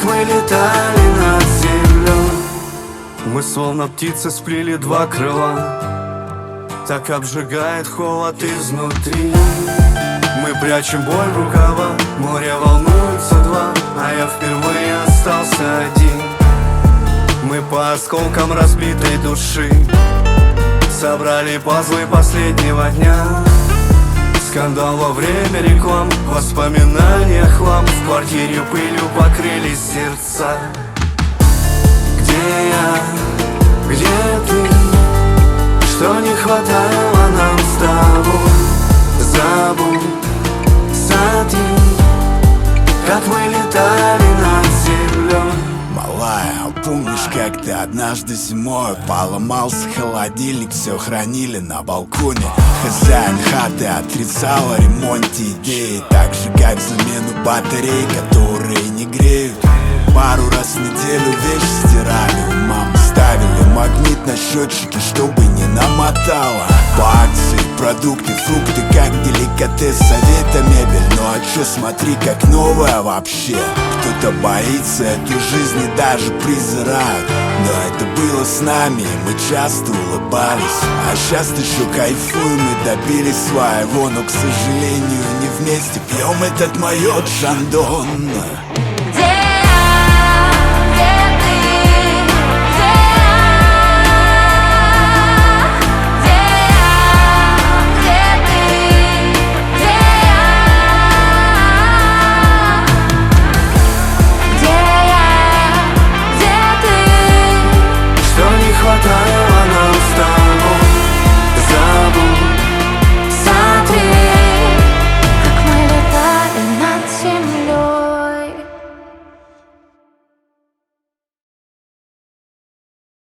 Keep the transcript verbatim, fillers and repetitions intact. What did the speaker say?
мы летали над землей. Мы словно птицы сплели два крыла, так обжигает холод изнутри. Мы прячем боль в рукава, море волнуется два, а я впервые остался один. Мы по осколкам разбитой души собрали пазлы последнего дня. Скандал во время реклам, воспоминания хлам. В квартире пылью покрылись сердца. Где я? Где ты? Что не хватало нам с тобой? Забудь, сотри, как мы летали над землей. Малая, помнишь, как ты однажды зимой поломался холодильник, все хранили на балконе. Хозяин хаты отрицал о ремонте идеи, так же как замену батарей, которые не греют. Пару раз в неделю вещи стирали, у мамы ставили магнит на счетчике, чтобы не намотало. По акции продукты, фрукты, как деликатес, совета мебель. Ну а чё, смотри, как новая вообще. Кто-то боится эту жизнь и даже презирает, но это было с нами, и мы часто улыбались. А сейчас еще кайфуем и добились своего, но, к сожалению, не вместе пьем этот майот Шандон.